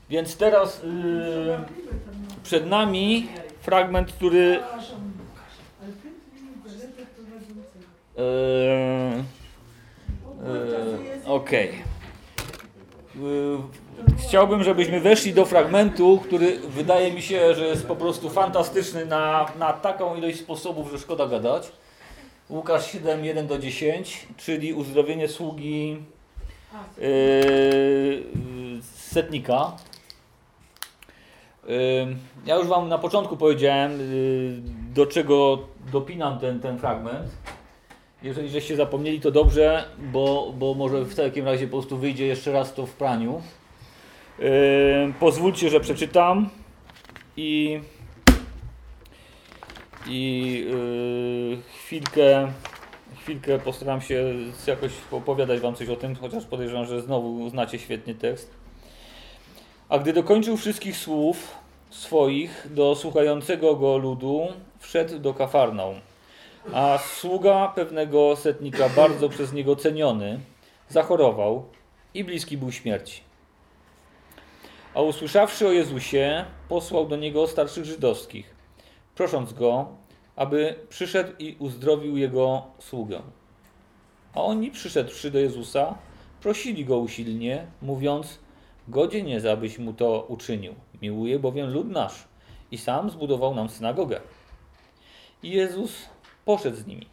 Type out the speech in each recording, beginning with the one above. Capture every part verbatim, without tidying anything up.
Więc teraz yy, przed nami fragment, który yy, yy, okej. Yy, chciałbym, żebyśmy weszli do fragmentu, który wydaje mi się, że jest po prostu fantastyczny na, na taką ilość sposobów, że szkoda gadać. Łukasz siedem, jeden do dziesięciu, czyli uzdrowienie sługi yy, setnika. Ja już wam na początku powiedziałem, do czego dopinam ten, ten fragment. Jeżeli żeście zapomnieli, to dobrze, bo, bo może w takim razie po prostu wyjdzie jeszcze raz to w praniu. Pozwólcie, że przeczytam i, i chwilkę, chwilkę postaram się jakoś opowiadać wam coś o tym, chociaż podejrzewam, że znowu znacie świetnie tekst. A gdy dokończył wszystkich słów swoich do słuchającego go ludu, wszedł do Kafarnaum. A sługa pewnego setnika, bardzo przez niego ceniony, zachorował i bliski był śmierci. A usłyszawszy o Jezusie, posłał do niego starszych żydowskich, prosząc go, aby przyszedł i uzdrowił jego sługę. A oni, przyszedłszy do Jezusa, prosili go usilnie, mówiąc: godzien jest, abyś mu to uczynił. Miłuje bowiem lud nasz i sam zbudował nam synagogę. I Jezus poszedł z nimi.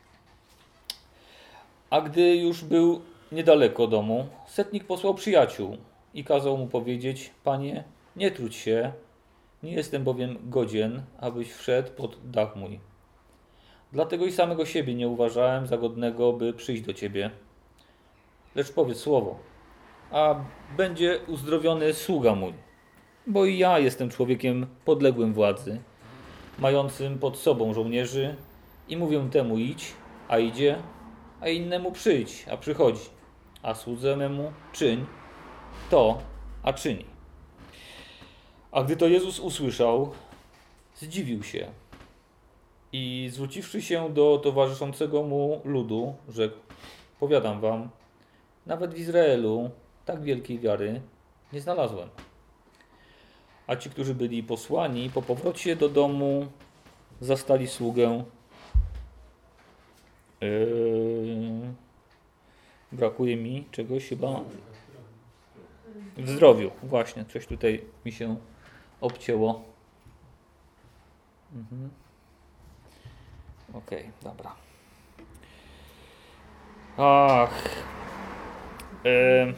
A gdy już był niedaleko domu, setnik posłał przyjaciół i kazał mu powiedzieć: Panie, nie trudź się, nie jestem bowiem godzien, abyś wszedł pod dach mój. Dlatego i samego siebie nie uważałem za godnego, by przyjść do Ciebie. Lecz powiedz słowo, a będzie uzdrowiony sługa mój. Bo i ja jestem człowiekiem podległym władzy, mającym pod sobą żołnierzy i mówię temu idź, a idzie, a innemu przyjdź, a przychodzi, a słudze memu czyń to, a czyni. A gdy to Jezus usłyszał, zdziwił się i zwróciwszy się do towarzyszącego mu ludu, rzekł: powiadam wam, nawet w Izraelu tak wielkiej wiary nie znalazłem. A ci, którzy byli posłani, po powrocie do domu zastali sługę. Yy, brakuje mi czegoś chyba. W zdrowiu, właśnie, coś tutaj mi się obcięło. Mhm. Okej, okay, dobra. Ach. Yy.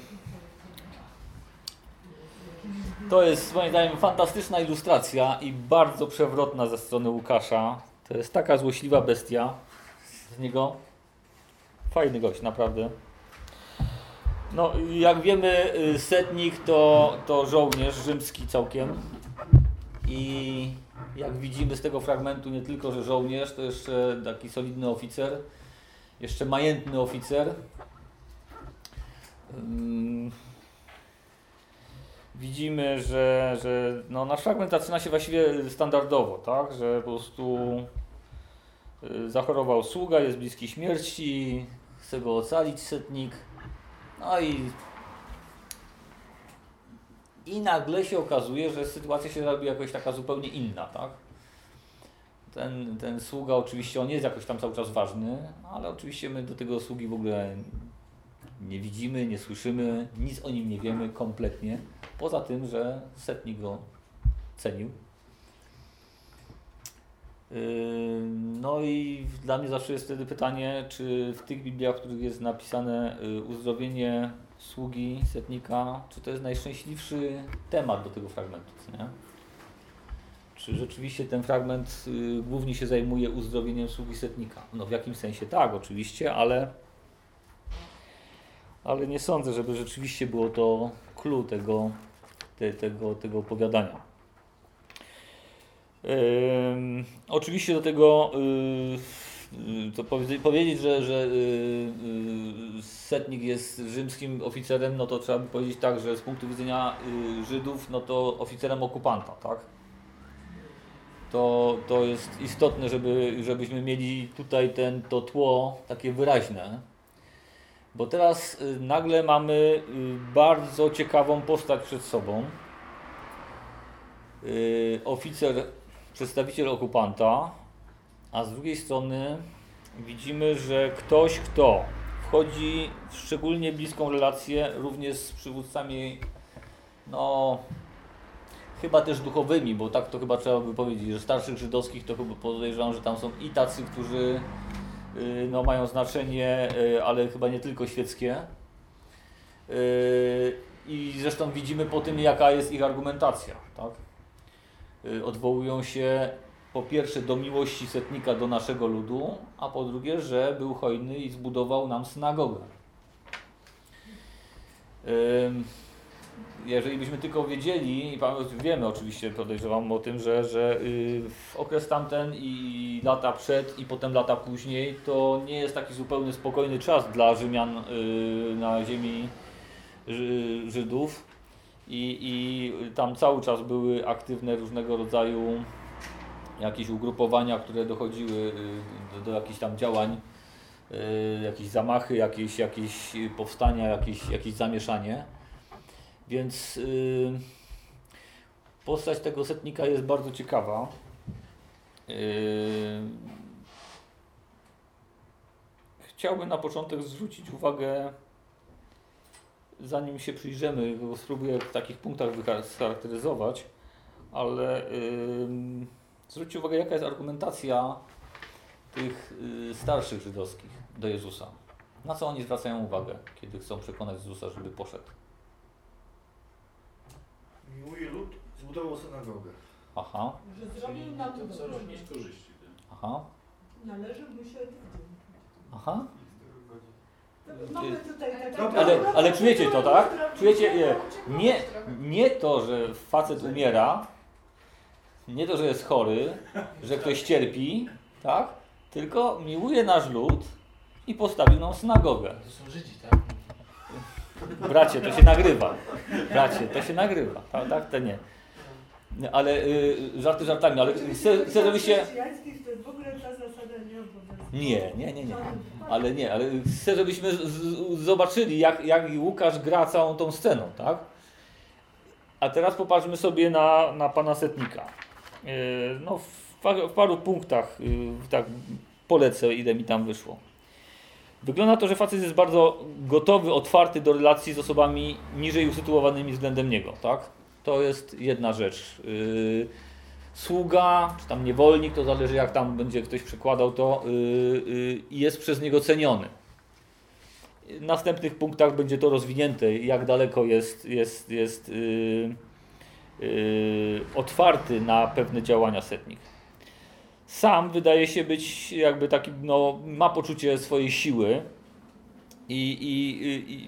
To jest moim zdaniem fantastyczna ilustracja i bardzo przewrotna ze strony Łukasza. To jest taka złośliwa bestia z niego. Fajny gość, naprawdę. No, jak wiemy, setnik to, to żołnierz rzymski całkiem. I jak widzimy z tego fragmentu, nie tylko, że żołnierz, to jeszcze taki solidny oficer. Jeszcze majętny oficer. Hmm. Widzimy, że, że no, nasz fragment zaczyna się właściwie standardowo, tak? Że po prostu zachorował sługa, jest bliski śmierci, chce go ocalić setnik. No i, i nagle się okazuje, że sytuacja się robi jakoś taka zupełnie inna, tak? Ten, ten sługa oczywiście, on jest jakoś tam cały czas ważny, ale oczywiście my do tego sługi w ogóle nie widzimy, nie słyszymy, nic o nim nie wiemy kompletnie. Poza tym, że setnik go cenił. No i dla mnie zawsze jest wtedy pytanie, czy w tych Bibliach, w których jest napisane uzdrowienie sługi setnika, czy to jest najszczęśliwszy temat do tego fragmentu, nie? Czy rzeczywiście ten fragment głównie się zajmuje uzdrowieniem sługi setnika? No w jakimś sensie tak, oczywiście, ale ale nie sądzę, żeby rzeczywiście było to clue tego, te, tego, tego opowiadania. Yy, oczywiście do tego yy, to powie, powiedzieć, że, że yy, yy, setnik jest rzymskim oficerem, no to trzeba by powiedzieć tak, że z punktu widzenia yy, Żydów, no to oficerem okupanta, tak? To, to jest istotne, żeby, żebyśmy mieli tutaj ten, to tło takie wyraźne. Bo teraz y, nagle mamy y, bardzo ciekawą postać przed sobą. yy, oficer, przedstawiciel okupanta, a z drugiej strony widzimy, że ktoś, kto wchodzi w szczególnie bliską relację również z przywódcami, no chyba też duchowymi, bo tak to chyba trzeba by powiedzieć, że starszych żydowskich to chyba podejrzewam, że tam są i tacy, którzy yy, no, mają znaczenie, yy, ale chyba nie tylko świeckie. Yy, I zresztą widzimy po tym, jaka jest ich argumentacja. Tak? Yy, odwołują się po pierwsze do miłości setnika do naszego ludu, a po drugie, że był hojny i zbudował nam synagogę. Yy, jeżeli byśmy tylko wiedzieli, i wiemy oczywiście, podejrzewam o tym, że, że yy, w okres tamten i lata przed i potem lata później to nie jest taki zupełnie spokojny czas dla Rzymian yy, na ziemi Żydów i, i tam cały czas były aktywne różnego rodzaju jakieś ugrupowania, które dochodziły do, do jakichś tam działań, jakieś zamachy, jakieś, jakieś powstania, jakieś, jakieś zamieszanie. Więc yy, postać tego setnika jest bardzo ciekawa. Yy, chciałbym na początek zwrócić uwagę, zanim się przyjrzymy, go spróbuję w takich punktach scharakteryzować, ale yy, zwróćcie uwagę, jaka jest argumentacja tych yy, starszych żydowskich do Jezusa. Na co oni zwracają uwagę, kiedy chcą przekonać Jezusa, żeby poszedł? Miłuje lud, zbudował synagogę. Aha. Że zrobił nam to coraz mniej korzyści. Aha. Należy mu się. Aha. Mamy tutaj tak, Ale, ale czujecie to, tak? Czujecie, nie, nie, nie to, że facet umiera, nie to, że jest chory, że ktoś cierpi, tak? Tylko miłuje nasz lud i postawił nam synagogę. To są Żydzi, tak? Bracie, to się nagrywa. Bracie, to się nagrywa. Tak, tak to nie. Ale y, żarty żartami, ale chcę, chcę żebyście... w ogóle ta zasada nie obowiązuje. Nie, nie, nie, nie. Ale nie, ale chcę, żebyśmy z, z, zobaczyli, jak, jak Łukasz gra całą tą sceną, tak? A teraz popatrzmy sobie na, na pana setnika. Yy, no, w, par, w paru punktach yy, tak polecę, ile mi tam wyszło. Wygląda to, że facet jest bardzo gotowy, otwarty do relacji z osobami niżej usytuowanymi względem niego, tak? To jest jedna rzecz. Yy, sługa, czy tam niewolnik, to zależy jak tam będzie ktoś przekładał to, yy, yy, jest przez niego ceniony. W następnych punktach będzie to rozwinięte, jak daleko jest, jest, jest yy, yy, otwarty na pewne działania setnik. Sam wydaje się być jakby taki, no, ma poczucie swojej siły i, i, i,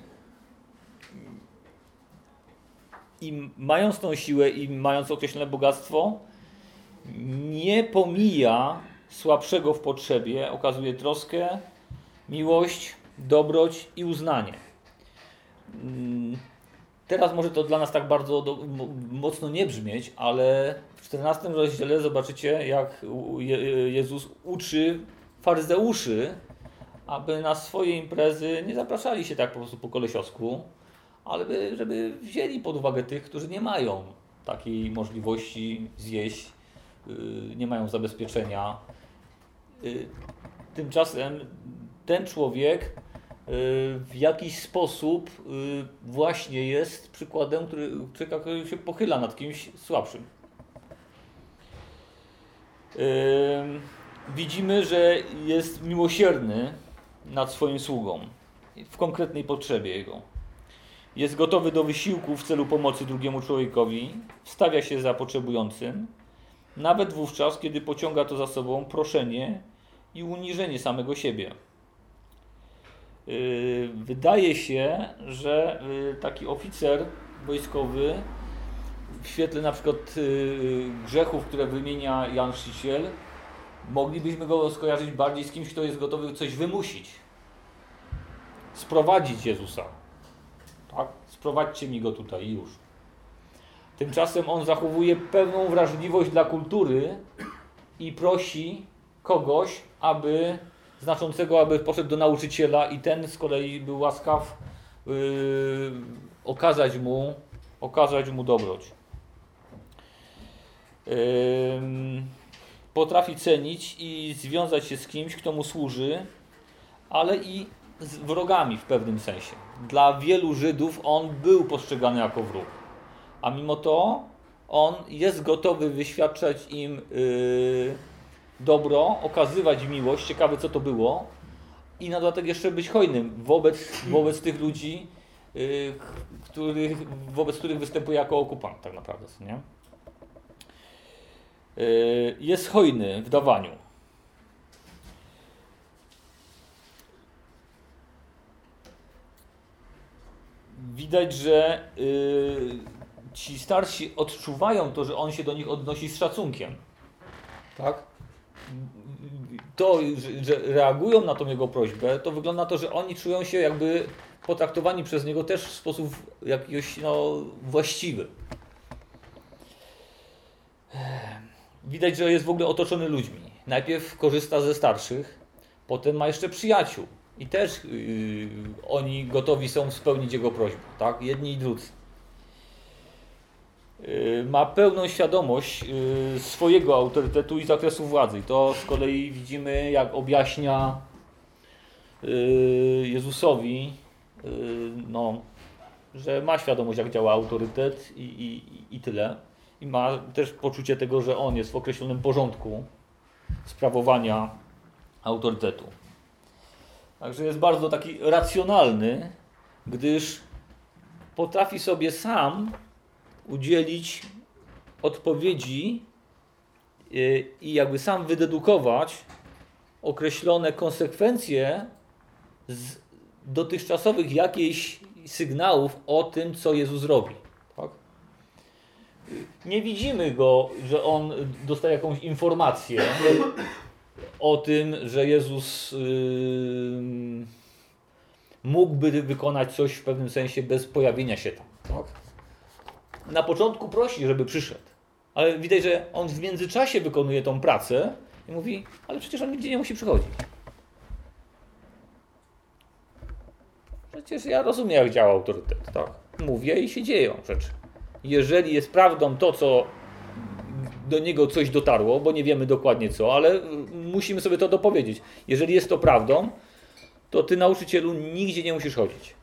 i mając tą siłę i mając określone bogactwo, nie pomija słabszego w potrzebie, okazuje troskę, miłość, dobroć i uznanie. Teraz może to dla nas tak bardzo do, mocno nie brzmieć, ale w czternastym rozdziale zobaczycie, jak Jezus uczy faryzeuszy, aby na swoje imprezy nie zapraszali się tak po prostu po kolesiowsku, ale by, żeby wzięli pod uwagę tych, którzy nie mają takiej możliwości zjeść, nie mają zabezpieczenia. Tymczasem ten człowiek w jakiś sposób właśnie jest przykładem, który, który się pochyla nad kimś słabszym. Widzimy, że jest miłosierny nad swoim sługą w konkretnej potrzebie jego. Jest gotowy do wysiłku w celu pomocy drugiemu człowiekowi, wstawia się za potrzebującym, nawet wówczas, kiedy pociąga to za sobą proszenie i uniżenie samego siebie. Wydaje się, że taki oficer wojskowy w świetle na przykład grzechów, które wymienia Jan Chrzciciel, moglibyśmy go skojarzyć bardziej z kimś, kto jest gotowy coś wymusić, sprowadzić Jezusa. Tak? Sprowadźcie mi go tutaj już. Tymczasem on zachowuje pewną wrażliwość dla kultury i prosi kogoś, aby znaczącego, aby poszedł do nauczyciela i ten z kolei był łaskaw yy, okazać mu, okazać mu dobroć. Potrafi cenić i związać się z kimś, kto mu służy, ale i z wrogami w pewnym sensie. Dla wielu Żydów on był postrzegany jako wróg, a mimo to on jest gotowy wyświadczać im yy, dobro, okazywać miłość, ciekawe co to było, i na dodatek jeszcze być hojnym wobec, wobec tych ludzi, yy, których, wobec których występuje jako okupant tak naprawdę, nie? Yy, jest hojny w dawaniu. Widać, że yy, ci starsi odczuwają to, że on się do nich odnosi z szacunkiem. Tak? To, że, że reagują na tą jego prośbę, to wygląda na to, że oni czują się jakby potraktowani przez niego też w sposób jakiś no, właściwy. Widać, że jest w ogóle otoczony ludźmi. Najpierw korzysta ze starszych, potem ma jeszcze przyjaciół. I też yy, oni gotowi są spełnić jego prośbę, tak? Jedni i drudzy. Yy, ma pełną świadomość yy, swojego autorytetu i zakresu władzy. I to z kolei widzimy, jak objaśnia yy, Jezusowi, yy, no, że ma świadomość, jak działa autorytet i, i, i tyle. I ma też poczucie tego, że on jest w określonym porządku sprawowania autorytetu. Także jest bardzo taki racjonalny, gdyż potrafi sobie sam udzielić odpowiedzi i jakby sam wydedukować określone konsekwencje z dotychczasowych jakichś sygnałów o tym, co Jezus robi. Tak? Nie widzimy go, że on dostaje jakąś informację o tym, że Jezus yy, mógłby wykonać coś w pewnym sensie bez pojawienia się tam. Tak? Na początku prosi, żeby przyszedł, ale widać, że on w międzyczasie wykonuje tą pracę i mówi, ale przecież on nigdzie nie musi przychodzić. Przecież ja rozumiem, jak działa autorytet. Tak? Mówię i się dzieją rzeczy. Jeżeli jest prawdą to, co do niego coś dotarło, bo nie wiemy dokładnie co, ale musimy sobie to dopowiedzieć. Jeżeli jest to prawdą, to ty, nauczycielu, nigdzie nie musisz chodzić.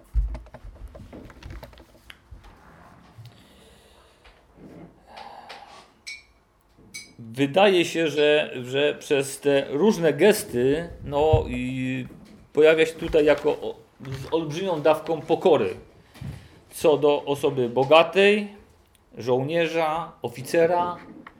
Wydaje się, że, że przez te różne gesty no, i pojawia się tutaj jako o, z olbrzymią dawką pokory co do osoby bogatej, żołnierza, oficera.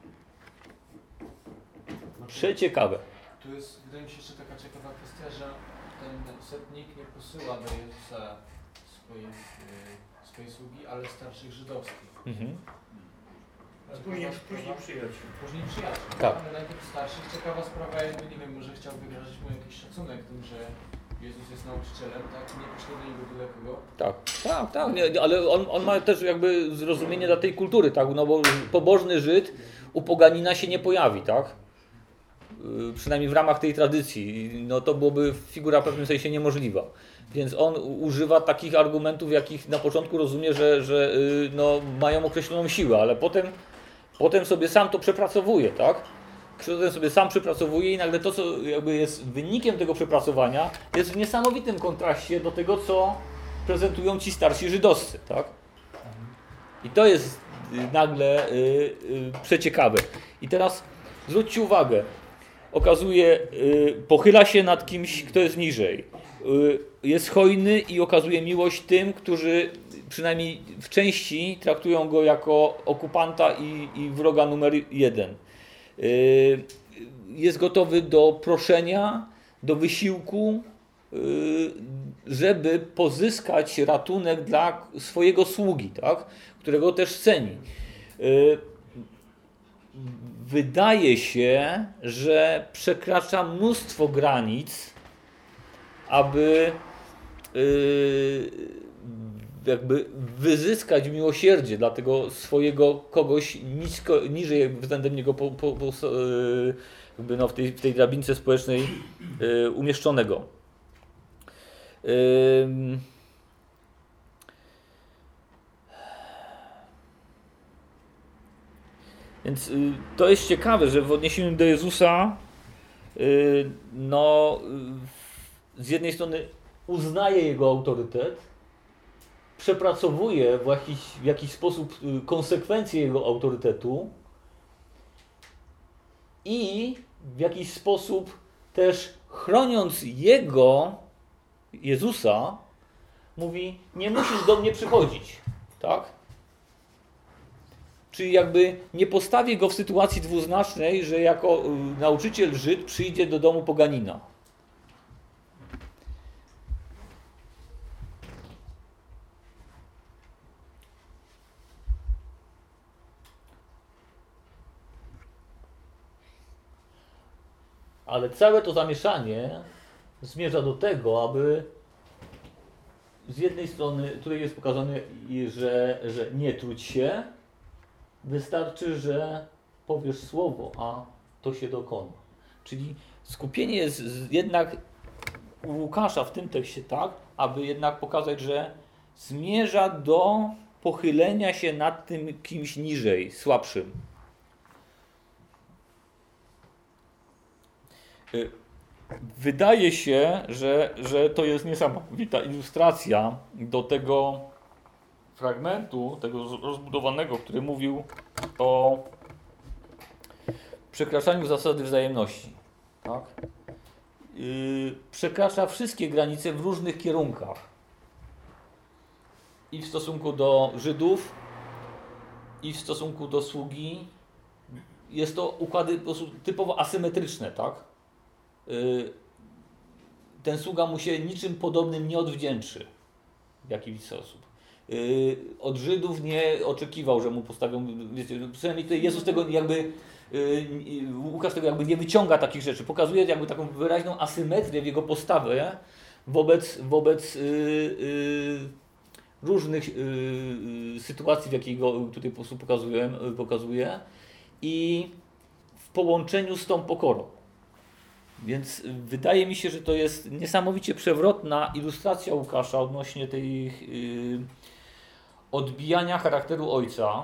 Przeciekawe. Tu jest, wydaje mi się, jeszcze taka ciekawa kwestia, że ten setnik nie posyła do Jezusa swojej, yy, swojej sługi, ale starszych żydowskich. Mhm. Później, później przyjaciół. Później przyjaciół, Tak. ale najpierw starszych. Ciekawa sprawa, jakby, nie wiem, może chciał wyrazić mu jakiś szacunek tym, że Jezus jest nauczycielem, tak? Nie poszło do niego byle kogo. Tak, tak, tak, nie, ale on, on ma też jakby zrozumienie dla tej kultury, tak? No bo pobożny Żyd u poganina się nie pojawi, tak? Yy, przynajmniej w ramach tej tradycji. No to byłoby figura w pewnym sensie niemożliwa. Więc on używa takich argumentów, jakich na początku rozumie, że, że yy, no, mają określoną siłę, ale potem, potem sobie sam to przepracowuje, tak? Potem sobie sam przepracowuje i nagle to, co jakby jest wynikiem tego przepracowania, jest w niesamowitym kontraście do tego, co prezentują ci starsi żydowscy, tak? I to jest nagle yy, yy, przeciekawe. I teraz zwróćcie uwagę, okazuje, yy, pochyla się nad kimś, kto jest niżej. Yy, jest hojny i okazuje miłość tym, którzy przynajmniej w części traktują go jako okupanta i, i wroga numer jeden. Yy, jest gotowy do proszenia, do wysiłku, yy, żeby pozyskać ratunek dla swojego sługi, tak? Którego też ceni. Yy, wydaje się, że przekracza mnóstwo granic, aby yy, jakby wyzyskać miłosierdzie dla tego swojego kogoś nisko, niżej względem niego po, po, po, jakby no w, tej, w tej drabince społecznej yy, umieszczonego. Yy, Więc y, to jest ciekawe, że w odniesieniu do Jezusa y, no, y, z jednej strony uznaje Jego autorytet, przepracowuje w jakiś, w jakiś sposób y, konsekwencje Jego autorytetu i w jakiś sposób też chroniąc Jego, Jezusa, mówi, nie musisz do mnie przychodzić, tak? Czyli jakby nie postawię go w sytuacji dwuznacznej, że jako y, nauczyciel Żyd przyjdzie do domu poganina. Ale całe to zamieszanie zmierza do tego, aby z jednej strony, tutaj jest pokazane, że, że nie trudź się, wystarczy, że powiesz słowo, a to się dokona. Czyli skupienie jest jednak u Łukasza w tym tekście tak, aby jednak pokazać, że zmierza do pochylenia się nad tym kimś niżej, słabszym. Wydaje się, że, że to jest niesamowita ilustracja do tego fragmentu, tego rozbudowanego, który mówił o przekraczaniu zasady wzajemności. Tak? Yy, przekracza wszystkie granice w różnych kierunkach. I w stosunku do Żydów, i w stosunku do sługi. Jest to układy po prostu typowo asymetryczne, tak? Yy, ten sługa mu się niczym podobnym nie odwdzięczy w jakiś sposób. Yy, od Żydów nie oczekiwał, że mu postawią, wiecie, przynajmniej tutaj Jezus tego jakby, yy, Łukasz tego jakby nie wyciąga takich rzeczy, pokazuje jakby taką wyraźną asymetrię w jego postawie wobec, wobec yy, yy, różnych yy, sytuacji, w jakiej go tutaj po prostu pokazuje, pokazuje i w połączeniu z tą pokorą. Więc wydaje mi się, że to jest niesamowicie przewrotna ilustracja Łukasza odnośnie tej yy, odbijania charakteru ojca,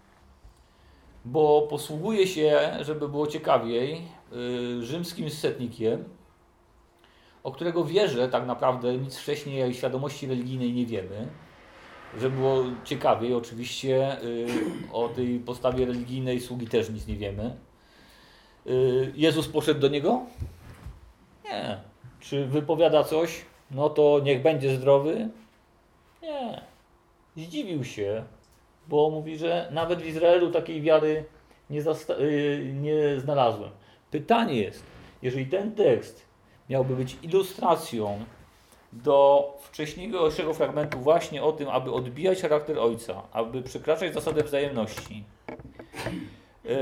bo posługuje się, żeby było ciekawiej, yy, rzymskim setnikiem, o którego wierze tak naprawdę nic wcześniej o świadomości religijnej nie wiemy. Żeby było ciekawiej, oczywiście yy, o tej postawie religijnej sługi też nic nie wiemy. Yy, Jezus poszedł do niego? Nie. Czy wypowiada coś? No to niech będzie zdrowy? Nie. Zdziwił się, bo mówi, że nawet w Izraelu takiej wiary nie, zasta- yy, nie znalazłem. Pytanie jest, jeżeli ten tekst miałby być ilustracją do wcześniejszego fragmentu właśnie o tym, aby odbijać charakter ojca, aby przekraczać zasadę wzajemności, yy,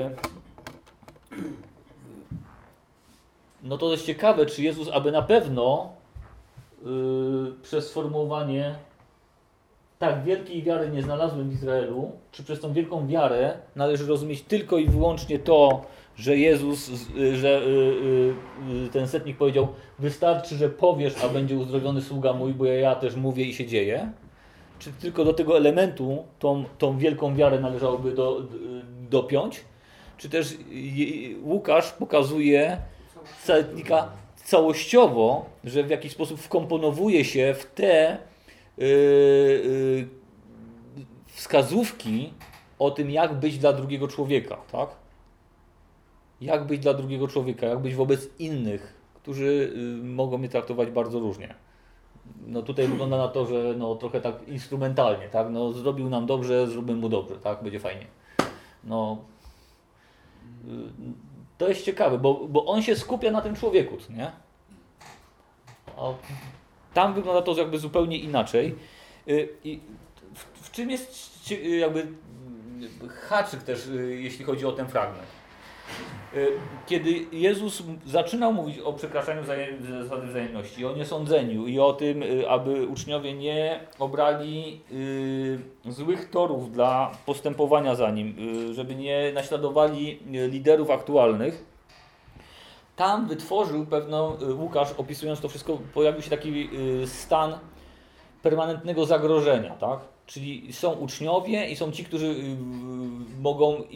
no to jest ciekawe, czy Jezus, aby na pewno yy, przez sformułowanie tak wielkiej wiary nie znalazłem w Izraelu, czy przez tą wielką wiarę należy rozumieć tylko i wyłącznie to, że Jezus, że yy, yy, ten setnik powiedział, wystarczy, że powiesz, a będzie uzdrowiony sługa mój, bo ja, ja też mówię i się dzieje. Czy tylko do tego elementu tą, tą wielką wiarę należałoby do, dopiąć? Czy też Łukasz pokazuje setnika całościowo, że w jakiś sposób wkomponowuje się w te yy, yy, wskazówki o tym, jak być dla drugiego człowieka, tak? Jak być dla drugiego człowieka, jak być wobec innych, którzy yy, mogą mnie traktować bardzo różnie. No tutaj wygląda na to, że no trochę tak instrumentalnie, tak? No zrobił nam dobrze, zróbmy mu dobrze, tak? Będzie fajnie. No yy, to jest ciekawe, bo, bo on się skupia na tym człowieku, nie? A tam wygląda to jakby zupełnie inaczej. I w, w czym jest jakby haczyk też, jeśli chodzi o ten fragment? Kiedy Jezus zaczynał mówić o przekraczaniu zasady wzajemności, o niesądzeniu i o tym, aby uczniowie nie obrali y, złych torów dla postępowania za nim, y, żeby nie naśladowali liderów aktualnych, tam wytworzył pewną, Łukasz opisując to wszystko, pojawił się taki y, stan permanentnego zagrożenia, tak? Czyli są uczniowie i są ci, którzy y, mogą ich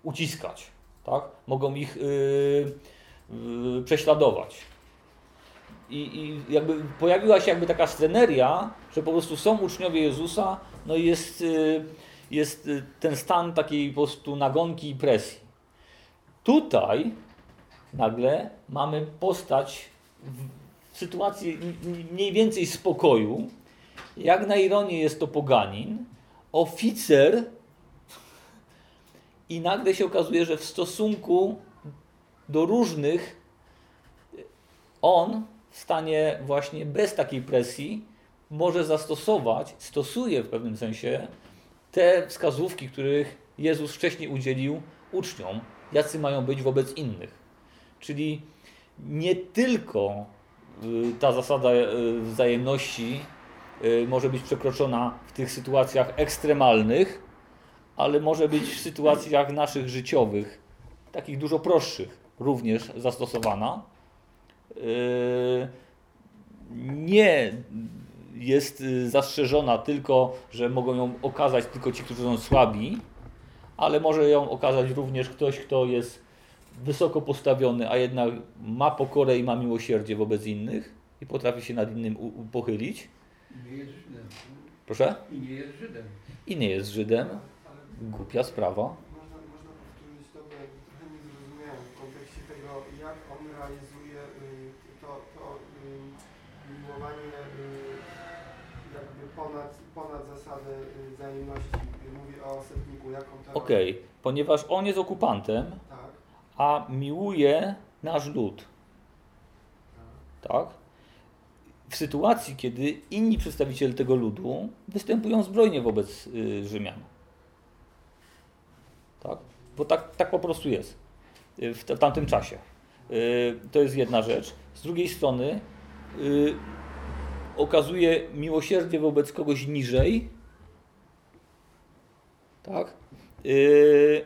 uciskać, tak? Mogą ich yy, yy, prześladować. I, I jakby pojawiła się jakby taka sceneria, że po prostu są uczniowie Jezusa, no i jest, yy, jest ten stan takiej po prostu nagonki i presji. Tutaj nagle mamy postać w sytuacji mniej więcej spokoju. Jak na ironię jest to poganin, oficer, i nagle się okazuje, że w stosunku do różnych on w stanie właśnie bez takiej presji może zastosować, stosuje w pewnym sensie te wskazówki, których Jezus wcześniej udzielił uczniom, jacy mają być wobec innych. Czyli nie tylko ta zasada wzajemności może być przekroczona w tych sytuacjach ekstremalnych, ale może być w sytuacjach naszych życiowych, takich dużo prostszych, również zastosowana. Nie jest zastrzeżona tylko, że mogą ją okazać tylko ci, którzy są słabi, ale może ją okazać również ktoś, kto jest wysoko postawiony, a jednak ma pokorę i ma miłosierdzie wobec innych i potrafi się nad innym u- pochylić. I nie jest Żydem. Proszę? I nie jest Żydem. I nie jest Żydem. Głupia sprawa. Można, można powtórzyć to, bo jakby trochę nie zrozumiałem w kontekście tego, jak on realizuje y, to, to y, miłowanie y, jakby ponad, ponad zasadę y, wzajemności. Mówię o setniku, jak on to Okej, okay. Ponieważ on jest okupantem, robi. Tak, a miłuje nasz lud. tak. Tak? W sytuacji, kiedy inni przedstawiciele tego ludu występują zbrojnie wobec y, Rzymian. Tak? Bo tak, tak po prostu jest y, w, t- w tamtym czasie. Y, to jest jedna rzecz. Z drugiej strony y, okazuje miłosierdzie wobec kogoś niżej. Tak? Y,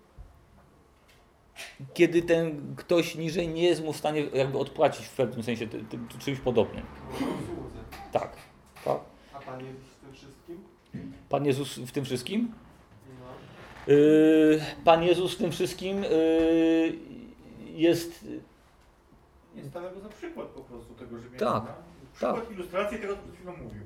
kiedy ten ktoś niżej nie jest mu w stanie jakby odpłacić w pewnym sensie ty, ty, ty, czymś podobnym. Mówię o słudze. Tak, tak. A Pan Jezus w tym wszystkim? Pan Jezus w tym wszystkim? No. Yy, Pan Jezus w tym wszystkim yy, jest... Nie stawia go za przykład po prostu tego Rzymianina. Tak, Przykład tak. ilustracji tego, co przed chwilą mówił.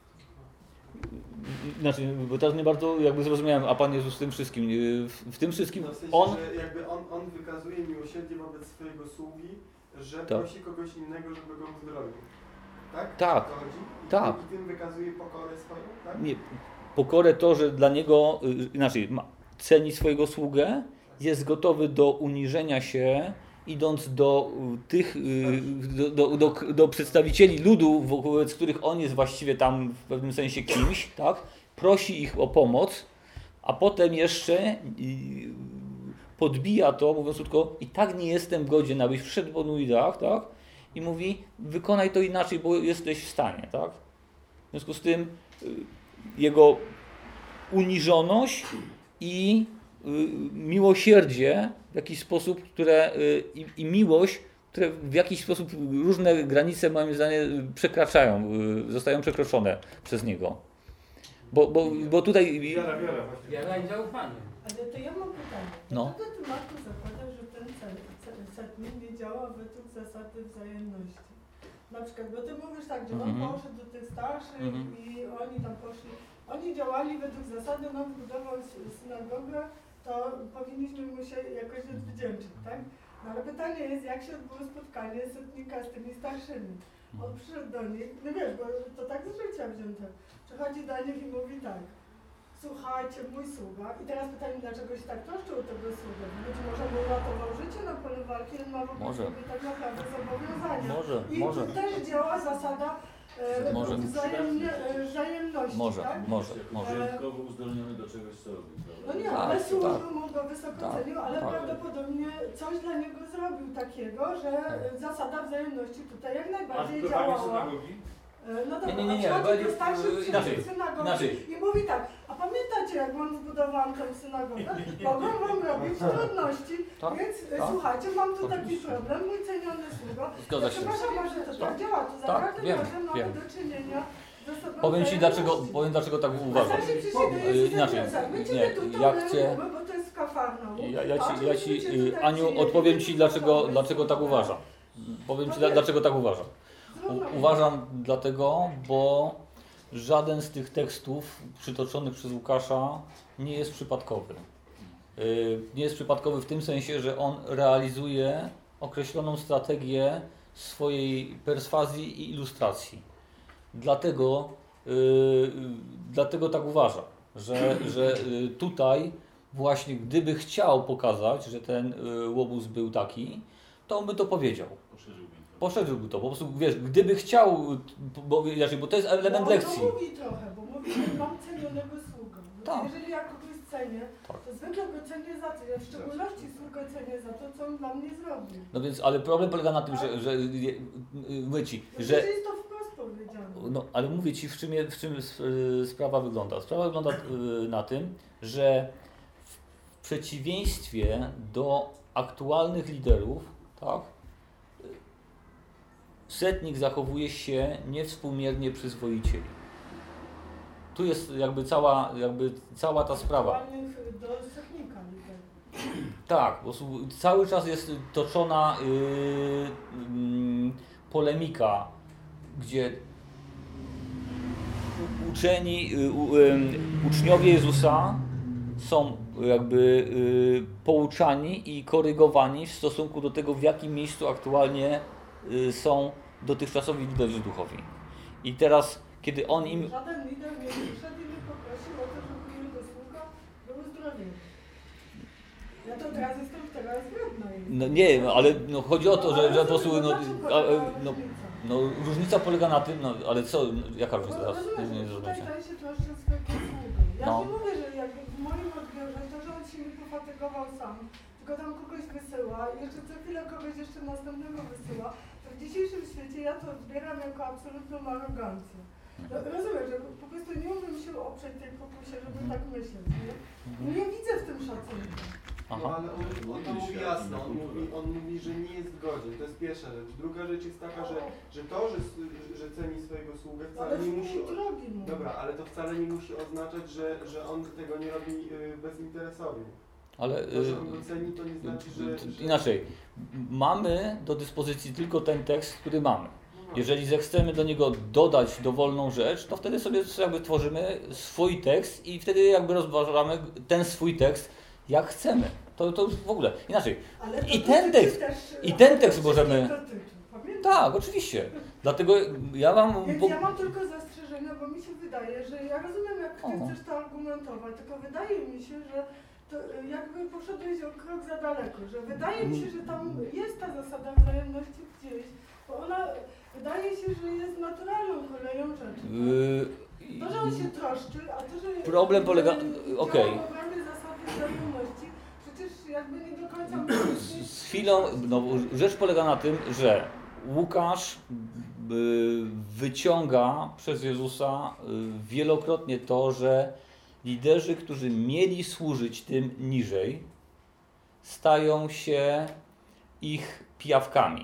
Znaczy, bo teraz nie bardzo jakby zrozumiałem, a Pan Jezus w tym wszystkim. Yy, w, w tym wszystkim No w sensie, On... że jakby on, on wykazuje miłosierdzie wobec swojego sługi, że Tak. prosi kogoś innego, żeby go uzdrowił. Tak? Tak. O to chodzi? I Tak. Tym, I tym wykazuje pokorę swoją, tak? Nie, pokorę to, że dla niego, yy, inaczej, ma, ceni swojego sługę, jest gotowy do uniżenia się, idąc do y, tych, y, do, do, do, do przedstawicieli ludu, wobec których on jest właściwie tam w pewnym sensie kimś, tak? Prosi ich o pomoc, a potem jeszcze y, podbija to, mówiąc krótko, i tak nie jestem godzien, abyś wszedł po nuidach, tak? I mówi, wykonaj to inaczej, bo jesteś w stanie, tak? W związku z tym y, jego uniżoność i y, miłosierdzie w jakiś sposób, które y, i, i miłość, które w jakiś sposób różne granice moim zdaniem przekraczają, y, zostają przekroczone przez niego. Bo, bo, bo tutaj... Wiara, wiara właśnie. Wiara i zaufanie. Ale to ja mam pytanie. No. Dlaczego ty, Marku, zakładasz, że ten cel- cel- setnik nie działa według zasady wzajemności? Na przykład, bo ty mówisz tak, że on Mhm. poszedł do tych starszych Mhm. i oni tam poszli. Oni działali według zasady, no budował s- synagogę, to powinniśmy mu się jakoś odwdzięczyć, tak? No ale pytanie jest, jak się odbyło spotkanie setnika z tymi starszymi? On przyszedł do nich, no wiesz, bo to tak z życia wzięte. Przychodzi do nich i mówi tak: słuchajcie, mój sługa. I teraz pytanie, dlaczego się tak troszczył o tego sługę? Być może mu uratował życie na polu walki, on ma wobec Może. niego tak naprawdę zobowiązania. Może, I może. tu też działa zasada e, Może. wzajemnie, e, wzajemności, Może, tak? może, może. Wyjątkowo uzdolniony do czegoś, co robi, prawda? No nie, Tak, ale służył tak. mu, go wysoko Tak, cenił, ale tak. prawdopodobnie coś dla niego zrobił takiego, że Tak. zasada wzajemności tutaj jak A najbardziej zbudowanie działała. synagogi? E, No dobra, Nie, nie, nie, nie, a przychodzi bo- do starszych yy, inaczej, księży synagogi inaczej. i mówi tak: a pamiętacie, jak on zbudowałam tę synagogę? Mogą wam robić trudności, Tak, więc e, tak. słuchajcie, mam tu taki Oczywiście. problem, mój ceniony sługo. Zgadza się. Przepraszam, że to tak działa, to za Tak, każdym wiem, razem mamy wiem. do czynienia ze sobą Powiem Ci dlaczego, wzajemności. powiem dlaczego tak A uważam. starsi przyszli do Yy, Jezusa Inaczej, i mówią, my nie, ciebie tu ja tolerujemy, chcę... bo to jest w Kafarnaum. Ja, ja a ci, ja ci oczywiście y, tutaj Aniu, przyjęli odpowiem Ci, dlaczego, pomysł, dlaczego tak dobra. uważam. Powiem Ci, No dla- nie. dlaczego tak uważam. Zróbmy. U, uważam dlatego, bo żaden z tych tekstów przytoczonych przez Łukasza nie jest przypadkowy. Y, Nie jest przypadkowy w tym sensie, że on realizuje określoną strategię swojej perswazji i ilustracji. Dlatego, y, dlatego tak uważam, że, że y, tutaj właśnie gdyby chciał pokazać, że ten y, łobuz był taki, to on by to powiedział. Poszerzyłbym to. Poszedłby to, po prostu wiesz, gdyby chciał, bo, bo to jest element No, lekcji. on to mówi trochę, bo mówi, że mam cenionego sługę. No to Tak. jeżeli ja kogoś cenię, Tak. to zwykle go cenię za to. Ja w szczególności sługę cenię za to, co on dla mnie zrobił. No więc, ale problem polega na tym, że, że y, y, mówię Ci, No że, jest to wprost powiedziane. no ale mówię Ci, w czym, je- w czym s- y, sprawa wygląda. Sprawa wygląda y, na tym, że w przeciwieństwie do aktualnych liderów, tak, y, setnik zachowuje się niewspółmiernie przyzwoicie. Tu jest jakby cała, jakby cała ta sprawa. Aktualnych do setnika. Tak, po prostu cały czas jest toczona yy, yy, polemika, gdzie u- uczeni, yy, u- yy, uczniowie Jezusa są jakby yy, pouczani i korygowani w stosunku do tego, w jakim miejscu aktualnie yy, są dotychczasowi liderzy duchowi. I teraz, kiedy on im... Żaden lider nie przyszedł i nie poprosił o to, żeby jego sługa był uzdrowiony. Ja to teraz jestem teraz wredna. No nie, no, ale no, chodzi o to, że, że po prostu... No, a, no, no, różnica polega na tym, no ale co, no, jaka różnica teraz? Nie, nie Tutaj zrozumiecie. daje się troszkę swojego sługę. Ja No. nie mówię, że jakby w moim odbiorze to, że on się nie pofatygował sam, tylko tam kogoś wysyła i jeszcze co chwilę kogoś jeszcze następnego wysyła, to w dzisiejszym świecie ja to odbieram jako absolutną arogancję. No, rozumiem, że po prostu nie umiem się oprzeć tej pokusie, żeby tak myśleć, nie? I nie widzę w tym szacunku. No Aha. ale on, on to mówi jasno, on mówi, on mówi, że nie jest godzien, to jest pierwsza rzecz. Druga rzecz jest taka, że, że to, że, że ceni swojego sługę Ale wcale nie w musi... pół drogi mu. Dobra, ale to wcale nie musi oznaczać, że, że on tego nie robi y, bezinteresownie. Ale To, że on y, go ceni, to nie znaczy, że... że... inaczej, mamy do dyspozycji tylko ten tekst, który mamy. Jeżeli zechcemy do niego dodać dowolną rzecz, to wtedy sobie jakby tworzymy swój tekst i wtedy jakby rozważamy ten swój tekst jak chcemy. To, to już w ogóle inaczej. Ale to I ten dotyczy tekst, też, i ten tekst to możemy- dotyczy, pamiętaj? Tak, oczywiście. Dlatego ja wam... Więc po- ja mam tylko zastrzeżenia, bo mi się wydaje, że ja rozumiem, jak ty O. chcesz to argumentować, tylko wydaje mi się, że to y, jakby poszedłeś o krok za daleko, że wydaje mi się, że tam jest ta zasada wzajemności gdzieś, bo ona wydaje się, że jest naturalną koleją rzeczy. y, To, że on się troszczy, a to, że... Problem polega- że okej. działa w obramie zasady wzajemności, przecież jakby nie do końca... musi- Z chwilą, no, rzecz polega na tym, że Łukasz y, wyciąga przez Jezusa y, wielokrotnie to, że liderzy, którzy mieli służyć tym niżej, stają się ich pijawkami.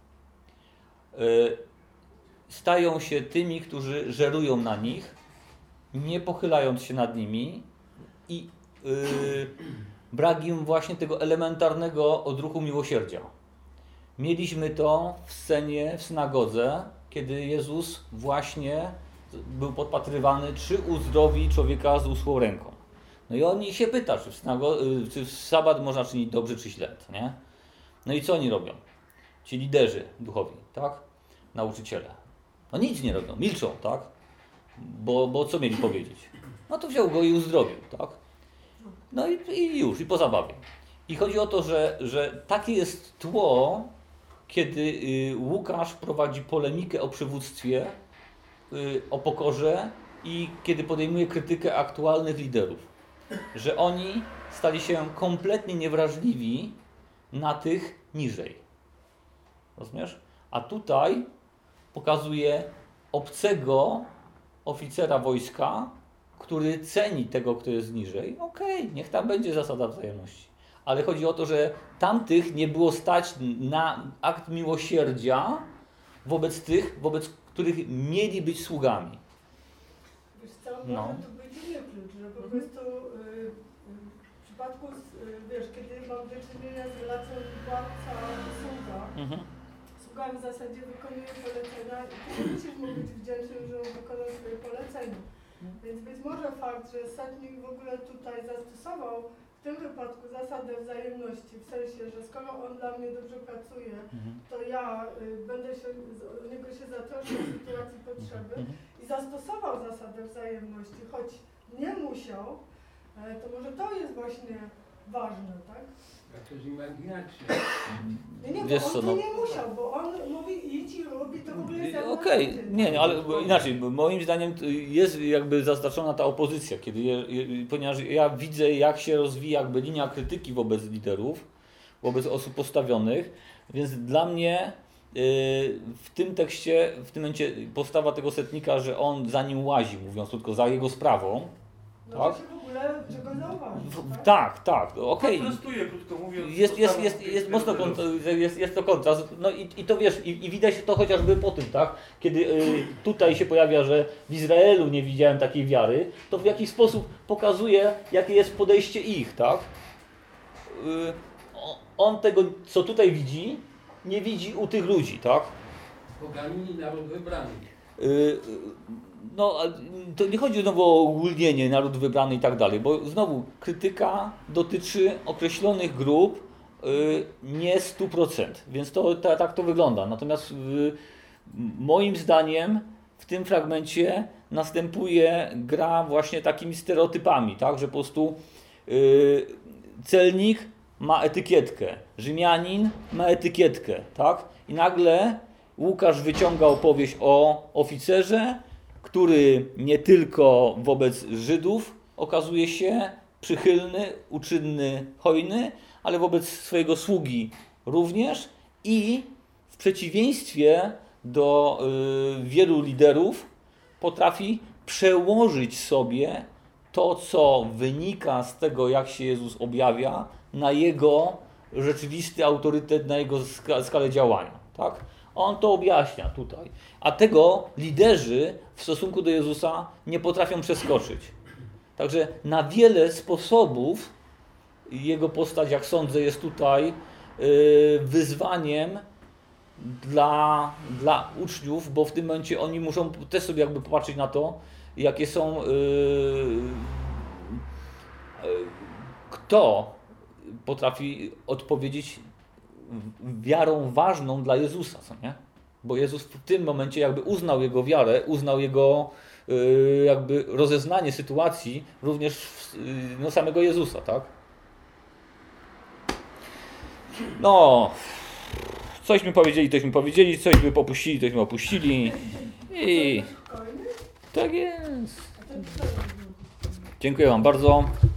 Y, stają się tymi, którzy żerują na nich, nie pochylając się nad nimi i y, brak im właśnie tego elementarnego odruchu miłosierdzia. Mieliśmy to w scenie w synagodze, kiedy Jezus właśnie był podpatrywany, czy uzdrowi człowieka z uschłą ręką. No i on ich się pyta, czy w, synago- czy w sabat można czynić dobrze, czy źle, nie? No i co oni robią? Ci liderzy duchowi, tak? Nauczyciele. No nic nie robią, milczą, tak? Bo, bo co mieli powiedzieć? No to wziął go i uzdrowił, tak? No i, i już, i po zabawie. I chodzi o to, że, że takie jest tło, kiedy y, Łukasz prowadzi polemikę o przywództwie, y, o pokorze i kiedy podejmuje krytykę aktualnych liderów. Że oni stali się kompletnie niewrażliwi na tych niżej. Rozumiesz? A tutaj pokazuje obcego oficera wojska, który ceni tego, kto jest niżej. Okej, okay, niech tam będzie zasada wzajemności. Ale chodzi o to, że tamtych nie było stać na akt miłosierdzia wobec tych, wobec których mieli być sługami. Wiesz co, No. może to być inny klucz, że po prostu y, y, w przypadku wypadku, z- wiesz, kiedy mam do czynienia z relacją władca-sługa, Mhm. sługa w zasadzie wykonuje polecenia i ty nie musisz mu być wdzięczny, że on wykonał swoje polecenie. Więc być może fakt, że setnik w ogóle tutaj zastosował w tym wypadku zasadę wzajemności, w sensie, że skoro on dla mnie dobrze pracuje, Mhm. to ja y, będę się, z- o niego się zatroszczył w sytuacji potrzeby Mhm. i zastosował zasadę wzajemności, choć nie musiał, e, to może to jest właśnie ważne, tak? Jakaś imaginacja. Nie, nie, bo Wiesz on co, to no. nie musiał, bo on mówi idź i robi to w ogóle jest jak Okej, najbardziej. nie, nie, ale bo inaczej, bo moim zdaniem to jest jakby zaznaczona ta opozycja, kiedy je, je, ponieważ ja widzę, jak się rozwija jakby linia krytyki wobec liderów, wobec osób postawionych, więc dla mnie yy, w tym tekście, w tym momencie postawa tego setnika, że on za nim łazi, mówiąc tylko za jego sprawą, No tak? to się w ogóle czego zauważyć, w, tak? tak, tak, okej. Kontrastuje, krótko mówiąc. Jest, jest, postawą jest, tych jest mocno liderów. kont- jest, jest to kontrast. No i, i to wiesz, i, i widać to chociażby po tym, tak? Kiedy y, tutaj się pojawia, że w Izraelu nie widziałem takiej wiary, to w jakiś sposób pokazuje, jakie jest podejście ich, tak? Y, o- on tego, co tutaj widzi, nie widzi u tych ludzi, tak? Poganin i naród wybrany. Y, y, No, ale to nie chodzi znowu o ogólnienie, naród wybrany i tak dalej, bo znowu krytyka dotyczy określonych grup, y, nie stu procent, więc to ta, tak to wygląda. Natomiast y, moim zdaniem w tym fragmencie następuje gra właśnie takimi stereotypami, tak, że po prostu y, celnik ma etykietkę, Rzymianin ma etykietkę, tak, i nagle Łukasz wyciąga opowieść o oficerze, który nie tylko wobec Żydów okazuje się przychylny, uczynny, hojny, ale wobec swojego sługi również i w przeciwieństwie do y, wielu liderów potrafi przełożyć sobie to, co wynika z tego, jak się Jezus objawia, na jego rzeczywisty autorytet, na jego ska- skalę działania. Tak? On to objaśnia tutaj. A tego liderzy w stosunku do Jezusa nie potrafią przeskoczyć. Także na wiele sposobów jego postać, jak sądzę, jest tutaj yy, wyzwaniem dla, dla uczniów, bo w tym momencie oni muszą też sobie jakby popatrzeć na to, jakie są, yy, yy, kto potrafi odpowiedzieć wiarą ważną dla Jezusa, co nie? Bo Jezus w tym momencie jakby uznał jego wiarę, uznał jego yy, jakby rozeznanie sytuacji również w, yy, no, samego Jezusa, tak? No, cośmy powiedzieli, tośmy powiedzieli, cośmy popuścili, tośmy opuścili i Spokojnie. tak jest. A ten kto robił? Dziękuję Wam bardzo.